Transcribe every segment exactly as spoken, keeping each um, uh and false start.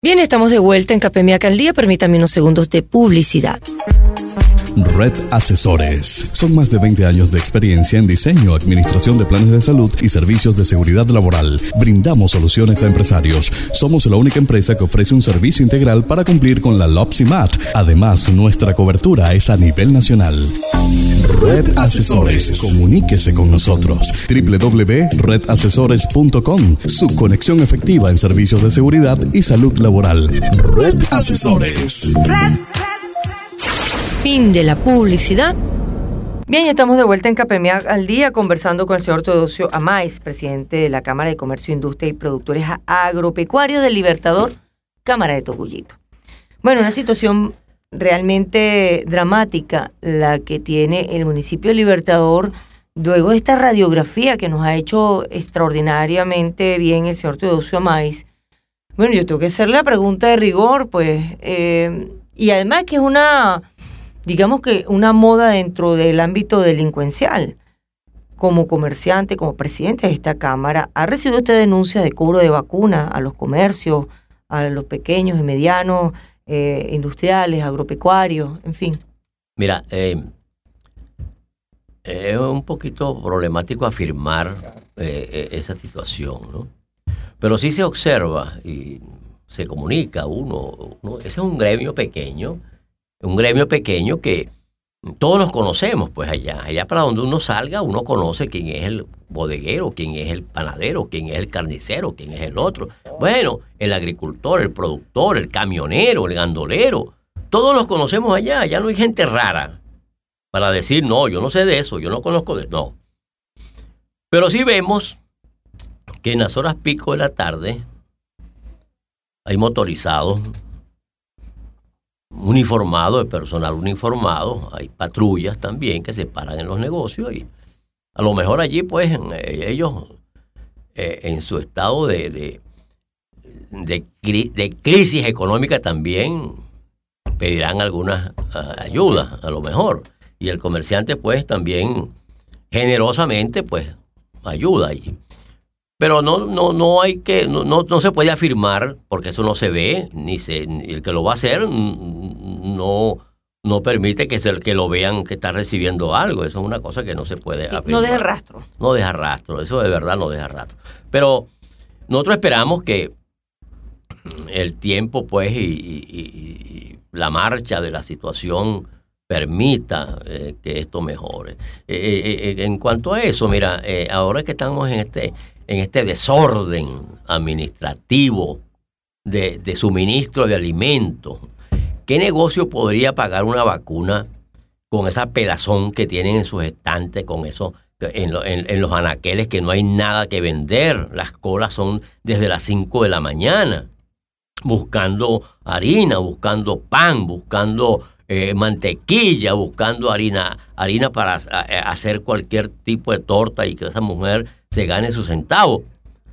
Bien, estamos de vuelta en Capemiac al Día. Permítame unos segundos de publicidad. Red Asesores. Son más de veinte años de experiencia en diseño, administración de planes de salud y servicios de seguridad laboral. Brindamos soluciones a empresarios. Somos la única empresa que ofrece un servicio integral para cumplir con la L O P S I M A T. Además, nuestra cobertura es a nivel nacional. Red Asesores. Comuníquese con nosotros. doble u doble u doble u punto red asesores punto com. Su conexión efectiva en servicios de seguridad y salud laboral. Red Asesores. Fin de la publicidad. Bien, ya estamos de vuelta en Capemiac al Día conversando con el señor Teodosio Amáiz, presidente de la Cámara de Comercio, Industria y Productores Agropecuarios del Libertador, Cámara de Tocullito. Bueno, una situación realmente dramática la que tiene el municipio de Libertador luego de esta radiografía que nos ha hecho extraordinariamente bien el señor Teodosio Amáiz. Bueno, yo tengo que hacerle la pregunta de rigor, pues, eh, y además que es una... digamos que una moda dentro del ámbito delincuencial. Como comerciante, como presidente de esta Cámara, ¿ha recibido usted denuncias de cobro de vacuna a los comercios, a los pequeños y medianos, eh, industriales, agropecuarios, en fin? Mira, eh, es un poquito problemático afirmar eh, esa situación, ¿no? Pero sí se observa y se comunica uno, uno ese es un gremio pequeño, un gremio pequeño que todos los conocemos, pues allá, allá para donde uno salga, uno conoce quién es el bodeguero, quién es el panadero, quién es el carnicero, quién es el otro. Bueno, el agricultor, el productor, el camionero, el gandolero, todos los conocemos allá, allá no hay gente rara para decir, no, yo no sé de eso, yo no conozco de eso, no. Pero sí vemos que en las horas pico de la tarde hay motorizados, uniformado, de personal uniformado, hay patrullas también que se paran en los negocios y a lo mejor allí pues ellos eh, en su estado de, de, de, de crisis económica también pedirán algunas uh, ayudas a lo mejor y el comerciante pues también generosamente pues ayuda allí. Pero no, no, no hay que, no, no, no se puede afirmar, porque eso no se ve, ni se, ni el que lo va a hacer no, no permite que, se, que lo vean que está recibiendo algo. Eso es una cosa que no se puede sí, afirmar. No deja rastro. No deja rastro, eso de verdad no deja rastro. Pero nosotros esperamos que el tiempo, pues, y, y, y la marcha de la situación permita eh, que esto mejore. Eh, eh, en cuanto a eso, mira, eh, ahora que estamos en este... en este desorden administrativo de, de suministro de alimentos, ¿qué negocio podría pagar una vacuna con esa pelazón que tienen en sus estantes, con eso en, lo, en, en los anaqueles que no hay nada que vender? Las colas son desde las cinco de la mañana, buscando harina, buscando pan, buscando eh, mantequilla, buscando harina, harina para a, hacer cualquier tipo de torta y que esa mujer se gane sus centavos.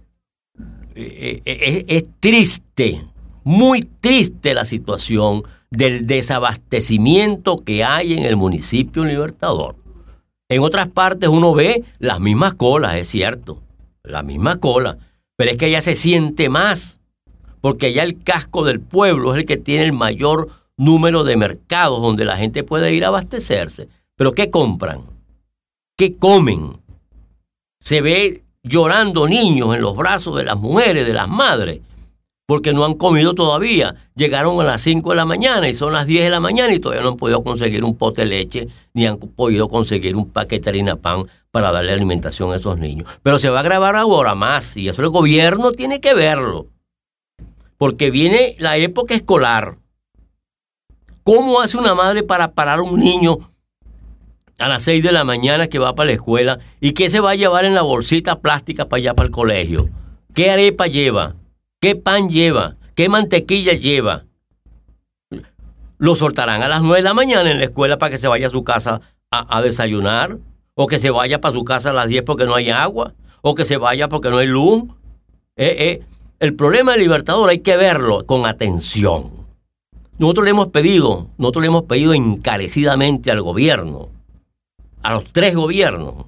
Es, es, es triste, muy triste la situación del desabastecimiento que hay en el municipio Libertador. En otras partes uno ve las mismas colas, es cierto, la misma cola, pero es que allá se siente más, porque allá el casco del pueblo es el que tiene el mayor número de mercados donde la gente puede ir a abastecerse. ¿Pero qué compran? ¿Qué comen? Se ve llorando niños en los brazos de las mujeres, de las madres, porque no han comido todavía. Llegaron a las cinco de la mañana y son las diez de la mañana y todavía no han podido conseguir un pote de leche ni han podido conseguir un paquete de harina pan para darle alimentación a esos niños. Pero se va a agravar ahora más y eso el gobierno tiene que verlo, porque viene la época escolar. ¿Cómo hace una madre para parar a un niño a las seis de la mañana que va para la escuela y qué se va a llevar en la bolsita plástica para allá para el colegio? ¿Qué arepa lleva? ¿Qué pan lleva? ¿Qué mantequilla lleva? ¿Lo soltarán a las nueve de la mañana en la escuela para que se vaya a su casa a, a desayunar? ¿O que se vaya para su casa a las diez porque no hay agua? ¿O que se vaya porque no hay luz? Eh, eh, el problema del Libertador hay que verlo con atención. Nosotros le hemos pedido, nosotros le hemos pedido encarecidamente al gobierno, a los tres gobiernos,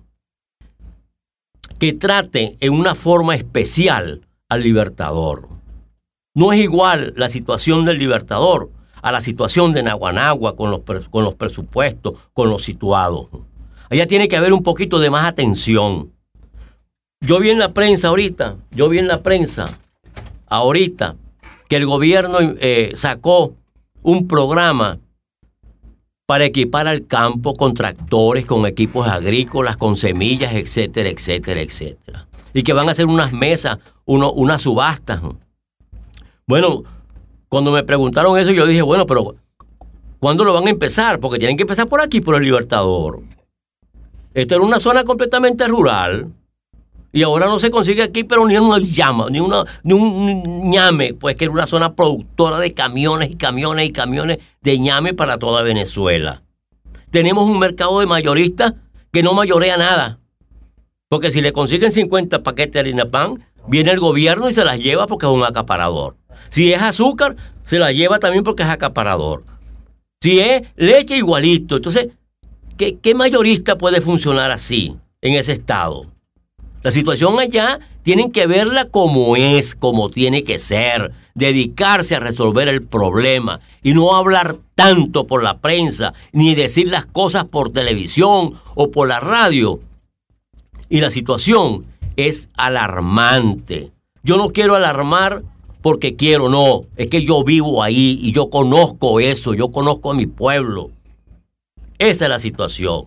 que trate en una forma especial al Libertador. No es igual la situación del Libertador a la situación de Naguanagua con los, con los presupuestos, con los situados. Allá tiene que haber un poquito de más atención. Yo vi en la prensa ahorita, yo vi en la prensa ahorita que el gobierno eh, sacó un programa para equipar al campo con tractores, con equipos agrícolas, con semillas, etcétera, etcétera, etcétera. Y que van a hacer unas mesas, uno, unas subastas. Bueno, cuando me preguntaron eso, yo dije, bueno, pero ¿cuándo lo van a empezar? Porque tienen que empezar por aquí, por el Libertador. Esto era una zona completamente rural. Y ahora no se consigue aquí, pero ni una llama, ni, una, ni un ñame, pues que era una zona productora de camiones y camiones y camiones de ñame para toda Venezuela. Tenemos un mercado de mayoristas que no mayorea nada. Porque si le consiguen cincuenta paquetes de harina pan, viene el gobierno y se las lleva porque es un acaparador. Si es azúcar, se la lleva también porque es acaparador. Si es leche, igualito. Entonces, ¿qué, qué mayorista puede funcionar así en ese estado? La situación allá tienen que verla como es, como tiene que ser, dedicarse a resolver el problema y no hablar tanto por la prensa, ni decir las cosas por televisión o por la radio. Y la situación es alarmante. Yo no quiero alarmar porque quiero, no, es que yo vivo ahí y yo conozco eso, yo conozco a mi pueblo. Esa es la situación.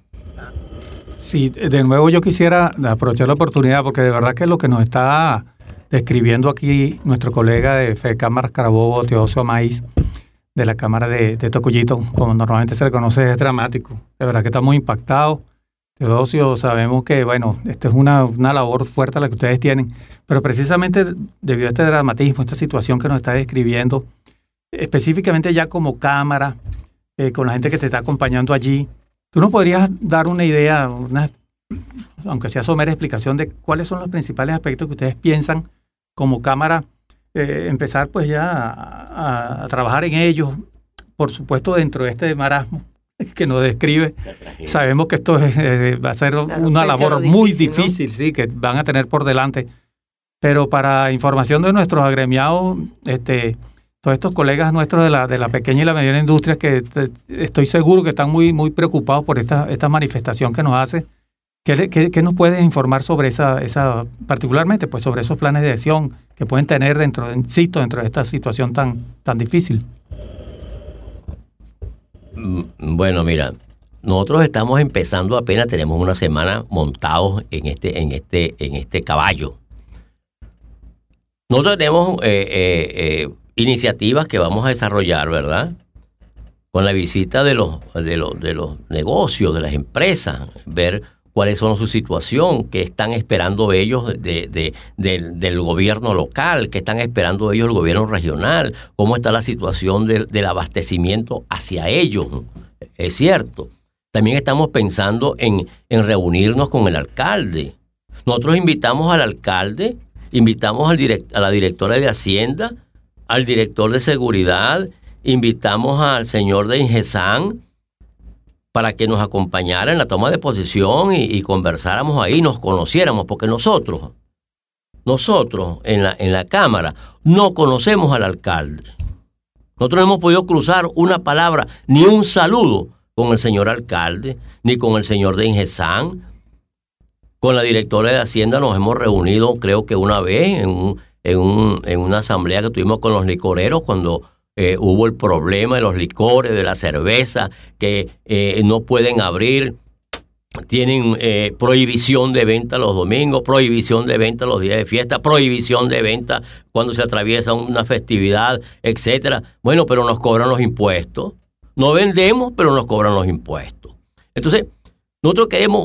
Sí, de nuevo yo quisiera aprovechar la oportunidad porque de verdad que lo que nos está describiendo aquí nuestro colega de FEDECámaras Carabobo, Teodosio Amais, de la Cámara de, de Tocuyito, como normalmente se le conoce, es dramático. De verdad que estamos impactados. Teodosio, sabemos que, bueno, esta es una, una labor fuerte la que ustedes tienen, pero precisamente debido a este dramatismo, esta situación que nos está describiendo, específicamente ya como cámara, eh, con la gente que te está acompañando allí, ¿tú nos podrías dar una idea, una, aunque sea somera explicación de cuáles son los principales aspectos que ustedes piensan como cámara, eh, empezar pues ya a, a, a trabajar en ellos, por supuesto dentro de este marasmo que nos describe? Sabemos que esto es, eh, va a ser claro, una labor difícil, muy difícil, ¿no? Sí, que van a tener por delante. Pero para información de nuestros agremiados, este, todos estos colegas nuestros de la, de la pequeña y la mediana industria que te, estoy seguro que están muy, muy preocupados por esta, esta manifestación que nos hace, ¿qué, qué, qué nos puedes informar sobre esa, esa, particularmente pues sobre esos planes de acción que pueden tener dentro, insisto, dentro de esta situación tan, tan difícil? Bueno, mira, nosotros estamos empezando, apenas tenemos una semana montados en este, en este, en este caballo. Nosotros tenemos eh, eh, eh, iniciativas que vamos a desarrollar, ¿verdad? Con la visita de los, de los, de los negocios, de las empresas, ver cuáles son su situación, qué están esperando ellos de, de, de, del gobierno local, qué están esperando ellos del gobierno regional, cómo está la situación de, del abastecimiento hacia ellos. Es cierto. También estamos pensando en, en reunirnos con el alcalde. Nosotros invitamos al alcalde, invitamos al direct, a la directora de Hacienda, al director de Seguridad, invitamos al señor de Ingesan, para que nos acompañara en la toma de posición y, y conversáramos ahí, nos conociéramos, porque nosotros, nosotros en la, en la Cámara no conocemos al alcalde. Nosotros no hemos podido cruzar una palabra, ni un saludo con el señor alcalde, ni con el señor de Ingesan. Con la directora de Hacienda nos hemos reunido, creo que una vez, en, un, en, un, en una asamblea que tuvimos con los licoreros, cuando Eh, hubo el problema de los licores, de la cerveza, que eh, no pueden abrir, tienen eh, prohibición de venta los domingos, prohibición de venta los días de fiesta, prohibición de venta cuando se atraviesa una festividad, etcétera. Bueno, pero nos cobran los impuestos. No vendemos, pero nos cobran los impuestos. Entonces, nosotros queremos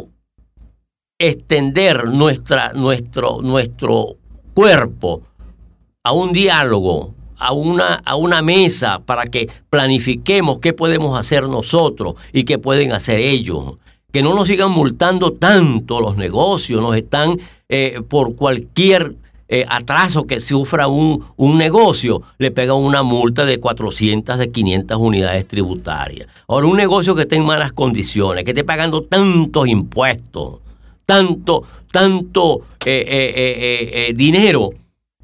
extender nuestra, nuestro, nuestro cuerpo a un diálogo, a una, a una mesa para que planifiquemos qué podemos hacer nosotros y qué pueden hacer ellos. Que no nos sigan multando tanto los negocios, nos están eh, por cualquier eh, atraso que sufra un, un negocio, le pegan una multa de cuatrocientas, de quinientas unidades tributarias. Ahora, un negocio que esté en malas condiciones, que esté pagando tantos impuestos, tanto, tanto eh, eh, eh, eh, dinero,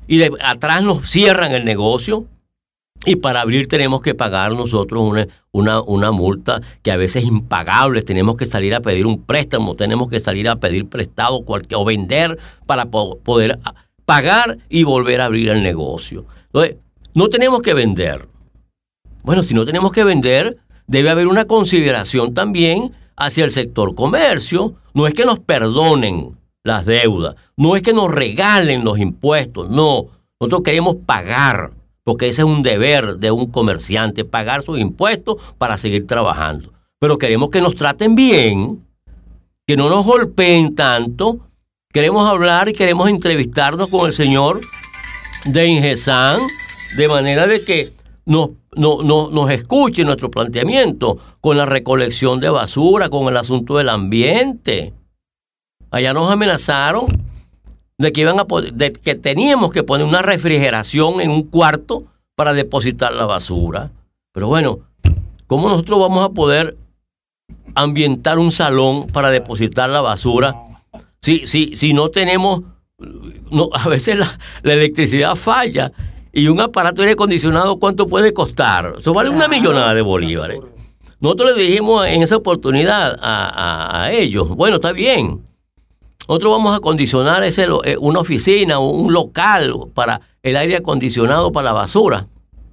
y de atrás nos cierran el negocio. Y para abrir tenemos que pagar nosotros una, una, una multa que a veces es impagable. Tenemos que salir a pedir un préstamo, tenemos que salir a pedir prestado cualquier, o vender para po- poder pagar y volver a abrir el negocio. Entonces, no tenemos que vender. Bueno, si no tenemos que vender, debe haber una consideración también hacia el sector comercio. No es que nos perdonen las deudas, no es que nos regalen los impuestos, no. Nosotros queremos pagar, porque ese es un deber de un comerciante, pagar sus impuestos para seguir trabajando. Pero queremos que nos traten bien, que no nos golpeen tanto. Queremos hablar y queremos entrevistarnos con el señor de Ingesan, de manera de que nos, no, no, nos escuche nuestro planteamiento con la recolección de basura, con el asunto del ambiente. Allá nos amenazaron de que iban a poder, de que teníamos que poner una refrigeración en un cuarto para depositar la basura. Pero bueno, ¿cómo nosotros vamos a poder ambientar un salón para depositar la basura si, si, si no tenemos, no, a veces la, la electricidad falla y un aparato de aire acondicionado, ¿cuánto puede costar? Eso vale una millonada de bolívares. Nosotros le dijimos en esa oportunidad a, a, a ellos, bueno, está bien, nosotros vamos a acondicionar ese, una oficina o un local para el aire acondicionado para la basura.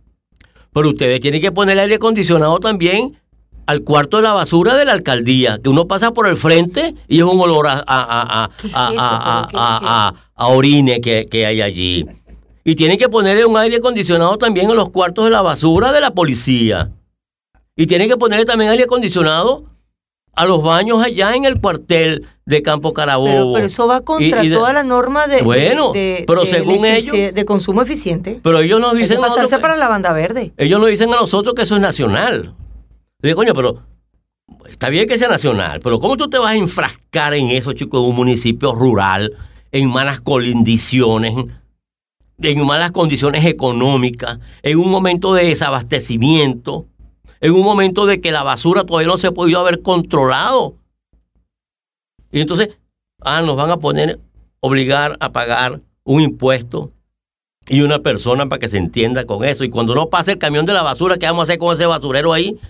Pero ustedes tienen que poner el aire acondicionado también al cuarto de la basura de la alcaldía, que uno pasa por el frente y es un olor a, a, a, a, a, a, a, a, a orine que, que hay allí. Y tienen que ponerle un aire acondicionado también en los cuartos de la basura de la policía. Y tienen que ponerle también aire acondicionado a los baños allá en el cuartel de Campo Carabobo. Pero, pero eso va contra y, y de, toda la norma de, bueno, de, de, pero de, según ellos, de consumo eficiente. Pero ellos nos dicen... Hay que pasarse que, para la banda verde. Ellos nos dicen a nosotros que eso es nacional. Digo, coño, pero está bien que sea nacional, pero ¿cómo tú te vas a enfrascar en eso, chicos, en un municipio rural, en malas condiciones, en malas condiciones económicas, en un momento de desabastecimiento, en un momento de que la basura todavía no se ha podido haber controlado? Y entonces, ah, nos van a poner, obligar a pagar un impuesto y una persona para que se entienda con eso. Y cuando no pase el camión de la basura, ¿qué vamos a hacer con ese basurero ahí?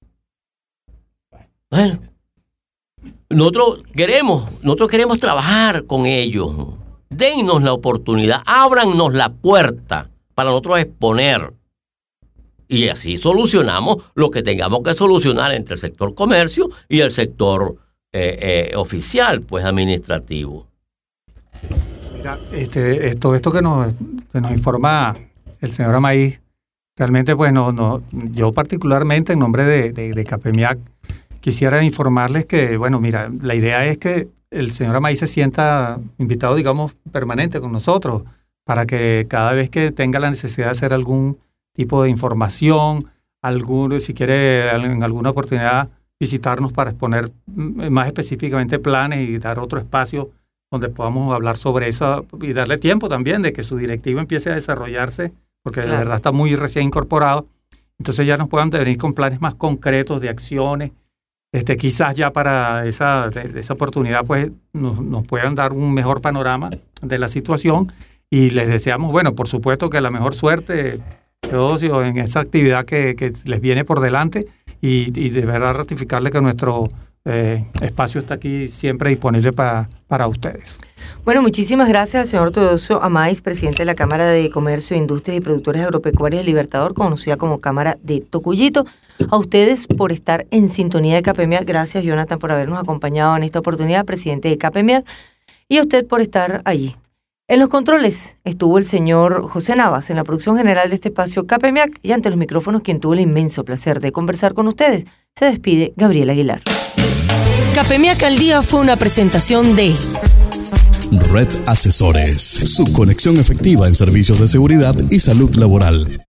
Bueno, nosotros queremos, nosotros queremos trabajar con ellos. Dennos la oportunidad, ábrannos la puerta para nosotros exponer. Y así solucionamos lo que tengamos que solucionar entre el sector comercio y el sector eh, eh, oficial, pues administrativo. Mira, este, todo esto que nos, que nos informa el señor Amaiz, realmente, pues, no, no, yo particularmente en nombre de, de, de CAPEMIAC quisiera informarles que, bueno, mira, la idea es que el señor Amaiz se sienta invitado, digamos, permanente con nosotros, para que cada vez que tenga la necesidad de hacer algún tipo de información, algún, si quiere en alguna oportunidad visitarnos para exponer más específicamente planes y dar otro espacio donde podamos hablar sobre eso y darle tiempo también de que su directiva empiece a desarrollarse, porque claro, de verdad está muy recién incorporado. Entonces ya nos puedan venir con planes más concretos de acciones. Este, quizás ya para esa, esa oportunidad pues nos, nos puedan dar un mejor panorama de la situación y les deseamos, bueno, por supuesto que la mejor suerte Teodosio en esa actividad que, que les viene por delante y, y de verdad ratificarle que nuestro eh, espacio está aquí siempre disponible para, para ustedes. Bueno, muchísimas gracias al señor Teodosio Amaiz, presidente de la Cámara de Comercio, Industria y Productores Agropecuarios de Libertador, conocida como Cámara de Tocuyito. A ustedes por estar en sintonía de CAPEMIAC. Gracias, Jonathan, por habernos acompañado en esta oportunidad, presidente de CAPEMIAC. Y a usted por estar allí. En los controles estuvo el señor José Navas, en la producción general de este espacio CAPEMIAC, y ante los micrófonos quien tuvo el inmenso placer de conversar con ustedes, se despide Gabriela Aguilar. CAPEMIAC al día fue una presentación de Red Asesores, su conexión efectiva en servicios de seguridad y salud laboral.